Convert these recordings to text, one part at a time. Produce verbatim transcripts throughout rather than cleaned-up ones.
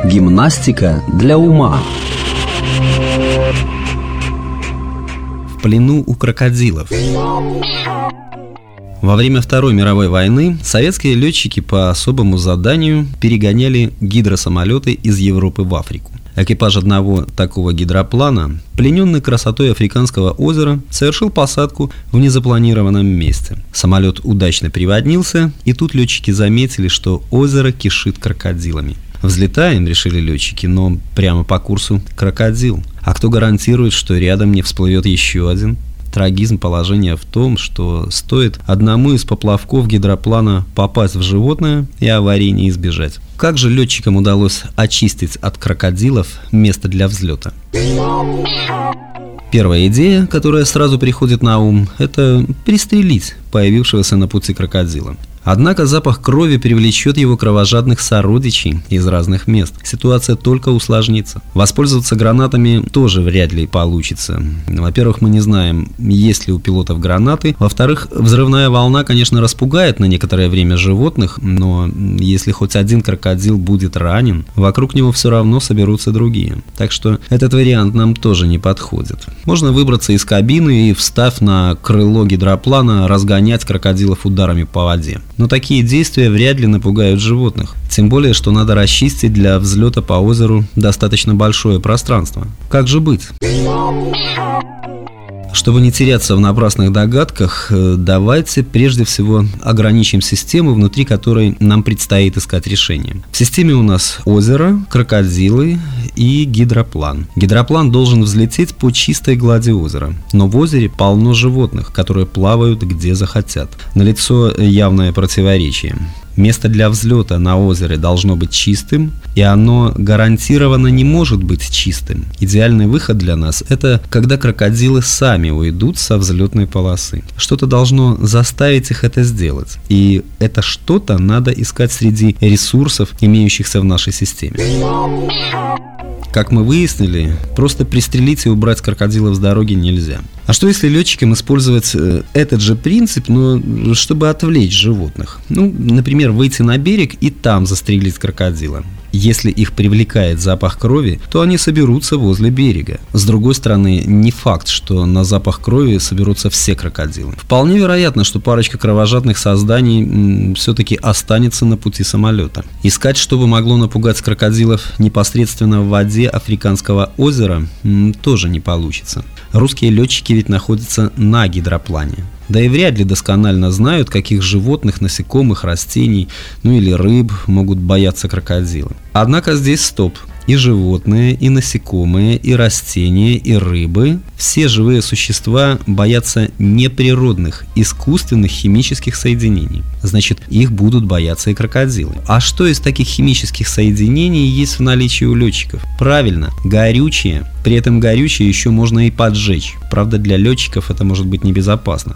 Гимнастика для ума. В плену у крокодилов. Во время Второй мировой войны советские летчики по особому заданию перегоняли гидросамолеты из Европы в Африку. Экипаж одного такого гидроплана, плененный красотой Африканского озера, совершил посадку в незапланированном месте. Самолет удачно приводнился, и тут летчики заметили, что озеро кишит крокодилами. Взлетаем, решили летчики, но прямо по курсу крокодил. А кто гарантирует, что рядом не всплывет еще один? Трагизм положения в том, что стоит одному из поплавков гидроплана попасть в животное, и аварии не избежать. Как же летчикам удалось очистить от крокодилов место для взлета? Первая идея, которая сразу приходит на ум, это пристрелить появившегося на пути крокодила. Однако запах крови привлечет его кровожадных сородичей из разных мест. Ситуация только усложнится. Воспользоваться гранатами тоже вряд ли получится. Во-первых, мы не знаем, есть ли у пилотов гранаты. Во-вторых, взрывная волна, конечно, распугает на некоторое время животных, но если хоть один крокодил будет ранен, вокруг него все равно соберутся другие. Так что этот вариант нам тоже не подходит. Можно выбраться из кабины и, встав на крыло гидроплана, разгонять крокодилов ударами по воде. Но такие действия вряд ли напугают животных. Тем более, что надо расчистить для взлета по озеру достаточно большое пространство. Как же быть? Чтобы не теряться в напрасных догадках, давайте прежде всего ограничим систему, внутри которой нам предстоит искать решение. В системе у нас озеро, крокодилы и гидроплан. Гидроплан должен взлететь по чистой глади озера, но в озере полно животных, которые плавают где захотят. Налицо явное противоречие. Место для взлета на озере должно быть чистым, и оно гарантированно не может быть чистым. Идеальный выход для нас – это когда крокодилы сами уйдут со взлетной полосы. Что-то должно заставить их это сделать, и это что-то надо искать среди ресурсов, имеющихся в нашей системе. Как мы выяснили, просто пристрелить и убрать крокодилов с дороги нельзя. А что если летчикам использовать этот же принцип, но чтобы отвлечь животных? Ну, например, выйти на берег и там застрелить крокодила. Если их привлекает запах крови, то они соберутся возле берега. С другой стороны, не факт, что на запах крови соберутся все крокодилы. Вполне вероятно, что парочка кровожадных созданий м, все-таки останется на пути самолета. Искать, что бы могло напугать крокодилов непосредственно в воде Африканского озера, м, тоже не получится. Русские летчики ведь находятся на гидроплане. Да и вряд ли досконально знают, каких животных, насекомых, растений, ну или рыб могут бояться крокодилы. Однако здесь стоп. И животные, и насекомые, и растения, и рыбы – все живые существа боятся неприродных, искусственных химических соединений. Значит, их будут бояться и крокодилы. А что из таких химических соединений есть в наличии у летчиков? Правильно, горючее. При этом горючее еще можно и поджечь. Правда, для летчиков это может быть небезопасно.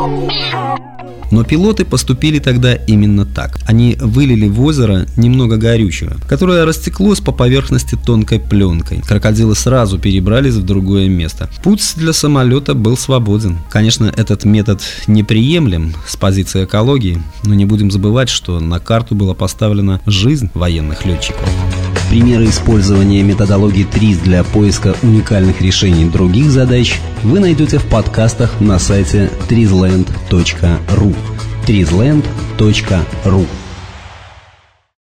Но пилоты поступили тогда именно так. Они вылили в озеро немного горючего, которое растеклось по поверхности тонкой пленкой. Крокодилы сразу перебрались в другое место. Путь для самолета был свободен. Конечно, этот метод неприемлем с позиции экологии, но не будем забывать, что на карту была поставлена жизнь военных летчиков. Примеры использования методологии ТРИЗ для поиска уникальных решений других задач вы найдете в подкастах на сайте тризленд точка ру. тризленд точка ру